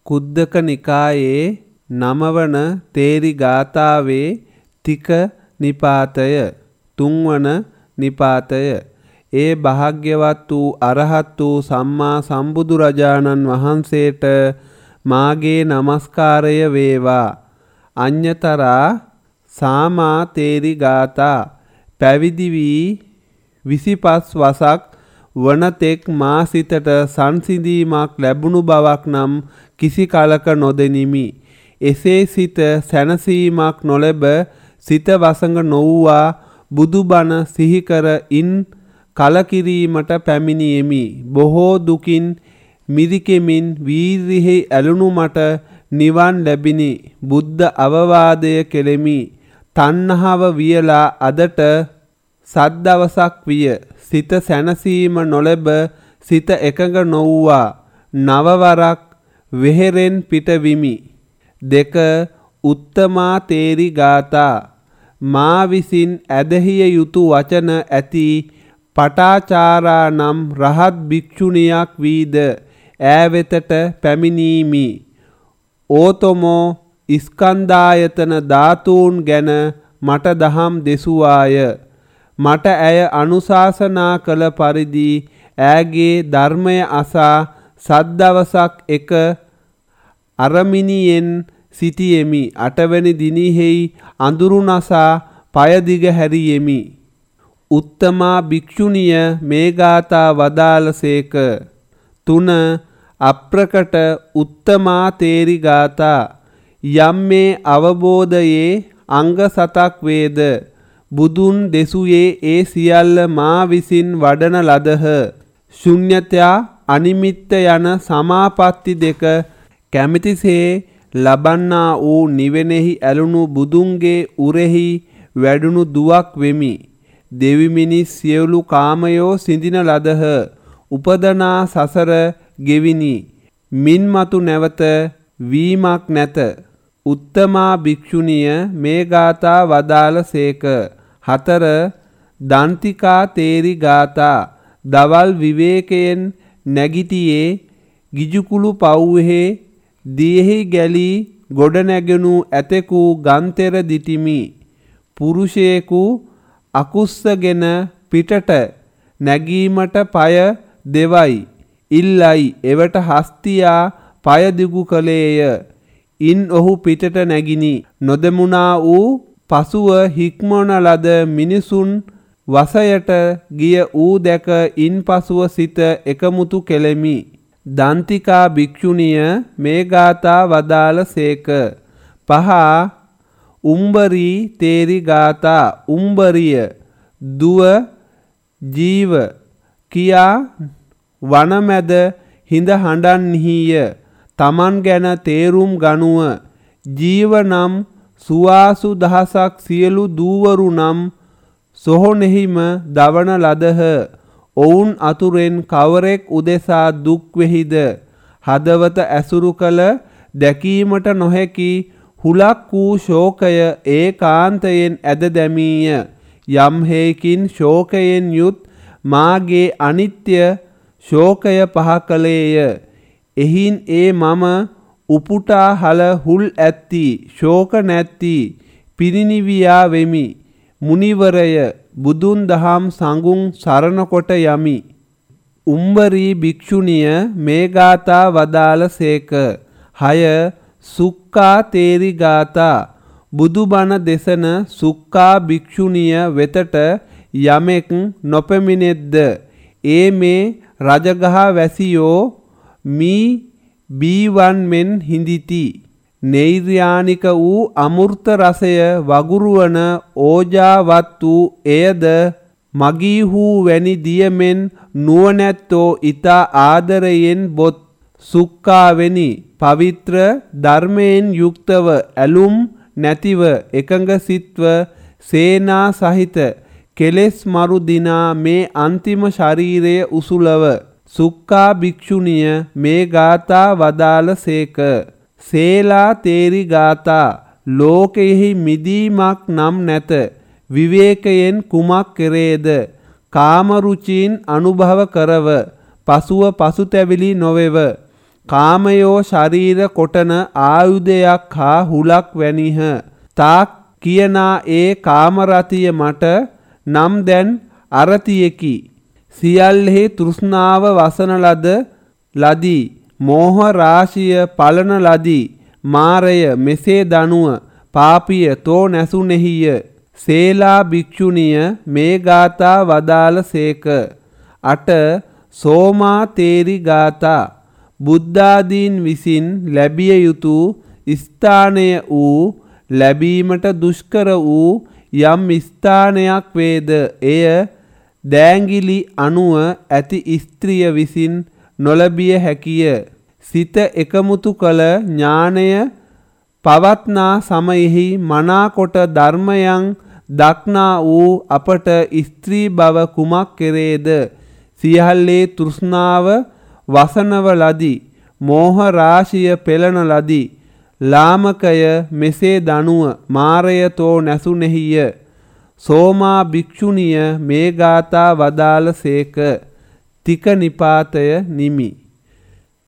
කුද්දක නිකායේ 9 වන තේරි ගාථාවේ තික නිපාතය 3 වන නිපාතය ඒ භාග්‍යවත් වූ අරහත් වූ සම්මා සම්බුදුරජාණන් වහන්සේට මාගේ නමස්කාරය වේවා. අඤ්ඤතරා සාමා තේරි ගාථා පැවිදි වී 25 වසක් වනතෙක් මා සිතට සංසිඳීමක් ලැබුණු බවක් නම් කිසි කලක නොදෙනිමි. එසේ සිත සැනසීමක් නොලැබ සිත වසඟ නොවුවා බුදුබණ සිහි කර ඉන් කලකිරීමට පැමිණියෙමි. බොහෝ දුකින් මිරිකෙමින් වීර්යෙහි ඇලුණු මට නිවන් ලැබිනි. බුද්ධ අවවාදය කෙලෙමි. තණ්හාව වියලා අදට සත් දවසක් විය. සිත සැනසීම නොලැබ සිත එකඟ නොවුවා. නවවරක් වෙහෙරෙන් පිටවිමි. 2 උත්තමා තේරි ගාථා මා විසින් ඇදහිය යුතු වචන ඇති පටාචාරා නම් රහත් භික්ෂුණියක් වීද ඈ වෙතට පැමිණීමි. ඕතමෝ ස්කන්ධායතන ධාතුන් ගැන මට දහම් දෙසුවාය. මට ඇය අනුශාසනා කළ පරිදි ඈගේ ධර්මය අසා සත් දවසක් එක අරමිනියෙන් සිටියෙමි. 8 වෙනි දිනෙහි අඳුරු නසා පය දිග හැරියෙමි. උත්තමා භික්ෂුණිය මේ ගාථා වදාළසේක. 3 අප්‍රකට උත්තමා තේරි ගාථා යම් මේ අවබෝධයේ අංග 7ක් වේද බුදුන් දෙසුයේ ඒ සියල්ල මා විසින් වඩන ලදහ. ශුන්‍යතා අනිමිත්ත යන සමාපatti දෙක කැමැතිසේ ලබන්නා වූ නිවෙනෙහි ඇලුණු බුදුන්ගේ උරෙහි වැඩුණු දුවක් වෙමි. දෙවි මිනිස් සියලු කාමයෝ සිඳින ලදහ. උපදනා සසර ගෙවිනි. මින් මතු නැවත වීමක් නැත. උත්තමා භික්ෂුණිය මේ ගාථා වදාළසේක. 4 දන්තිකා තේරි ගාථා දවල් විවේකයෙන් නැගිටියේ ගිජුකුළු පව්වෙහි දියෙහි ගැලී ගොඩ නැගෙනු ඇතෙකු ගන්තෙර දිටිමි. පුරුෂයෙකු අකුස්සගෙන පිටට නැගීමට පය දෙවයි ඉල්ලයි. එවට හස්තියා පය දිගු කළේය. ඉන් ඔහු පිටට නැගිනි. නොදෙමුණා වූ පසුව හික්මන ලද මිනිසුන් වසයට ගිය ඌ දැක ඉන් පසුව සිත එකමුතු කෙලෙමි. දන්තිකා භික්ෂුණිය මේ ගාථා වදාළසේක. 5 උම්බරී තේරි ගාථා උම්බරිය දුව ජීව කියා වනමැද හිඳ හඬන්හිය. තමන් ගැන තේරුම් ගනුව. ජීව නම් සුවාසු දහසක් සියලු දූවරු නම් සොහොනෙහිම දවන ලදහ. ඔවුන් අතුරෙන් කවරෙක් උදෙසා දුක් වෙහිද? හදවත ඇසුරු කළ දැකීමට නොහැකි හුලක් වූ ශෝකය ඒකාන්තයෙන් ඇද දැමීය. යම් හේකින් ශෝකයෙන් යුත් මාගේ අනිත්‍ය ශෝකය පහ කළේය. එහින් ඒ මම උපුටා හල හුල් ඇත්ති ශෝක නැත්ති පිරිනිවියා වෙමි. මුනිවරය බුදුන් දහම් සංගුන් සරණ කොට යමි. උම්බරී භික්ෂුණිය මේ ගාථා වදාළසේක. 6 සුක්ඛා තේරි ගාථා බුදුබණ දෙසන සුක්ඛා භික්ෂුණිය වෙතට යමෙක් නොපෙමිණෙද්ද ඒ මේ රජගහ වැසියෝ මී බීවන් මෙන් හිඳිති. නෛර්යානික වූ අමෘත රසය වගුරුවන ඕජාවත් වූ එයද මගීහු වැනි දියමෙන් නුවණැත්තෝ ඊතා ආදරයෙන් බොත්. සුක්ඛාවෙනි පවිත්‍ර ධර්මයෙන් යුක්තව ඇලුම් නැතිව එකඟ සිත්ව සේනා සහිත කෙලෙස් මරු දිනා මේ අන්තිම ශරීරය උසුලව. සුක්ඛා භික්ෂුණිය මේ ගාථා වදාළසේක. සේලා තේරි ගාථා ලෝකයෙහි මිදීමක් නම් නැත. විවේකයෙන් කුමක් කෙරේද? කාම රුචීන් අනුභව කරව. පසුව පසුතැවිලි නොවේව. කාමයෝ ශරීර කොටන ආයුධයක් හා හුලක් වැනිහ. තාක් කියනා ඒ කාමරතිය මට නම් දැන් අරතියකි. සියල්හි තෘෂ්ණාව වසන ලදී. මෝහ රාශිය පලන ලදී. මාරය මෙසේ දනුව පාපිය තෝ නැසුනෙහිය. සේලා භික්ෂුණිය මේ ගාථා වදාළ සේක. 8 සෝමා තේරි ගාථා. බුද්ධාදීන් විසින් ලැබිය යුතු ස්ථානය වූ ලැබීමට දුෂ්කර වූ යම් ස්ථානයක් වේද එය දෑංගිලි අණුව ඇති ස්ත්‍රිය විසින් නොලැබිය හැකිය. සිත එකමුතු කළ ඥානය පවත්නා සමයෙහි මනාකොට ධර්මයන් දක්නා වූ අපට ස්ත්‍රී බව කුමක් කෙරේද? සියල්ලේ තෘෂ්ණාව වසනව ලදී. මෝහ රාශිය පෙළන ලදී. ලාමකය මෙසේ දනුව මාරය තෝ නැසුනෙහිය. සෝමා භික්ෂුණිය මේ ගාථා වදාළ සේක. තික නිපාතය නිමි.